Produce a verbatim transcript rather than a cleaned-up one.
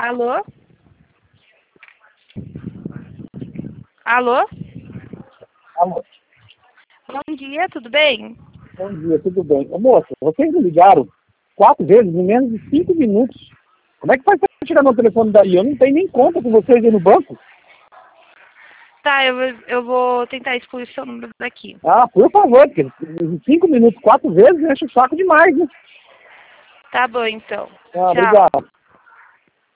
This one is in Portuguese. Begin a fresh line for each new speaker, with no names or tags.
Alô? Alô?
Alô,
Bom dia, tudo bem?
bom dia, tudo bem? Ô, moça, vocês me ligaram quatro vezes em menos de cinco minutos. Como é que faz para tirar meu telefone daí? Eu não tenho nem conta com vocês aí no banco.
Tá, eu, vou- eu vou tentar excluir seu número daqui.
Ah, por favor, porque em cinco minutos, quatro vezes, enche o saco demais, né?
Tá bom, então.
Ah,
Tchau.
obrigado.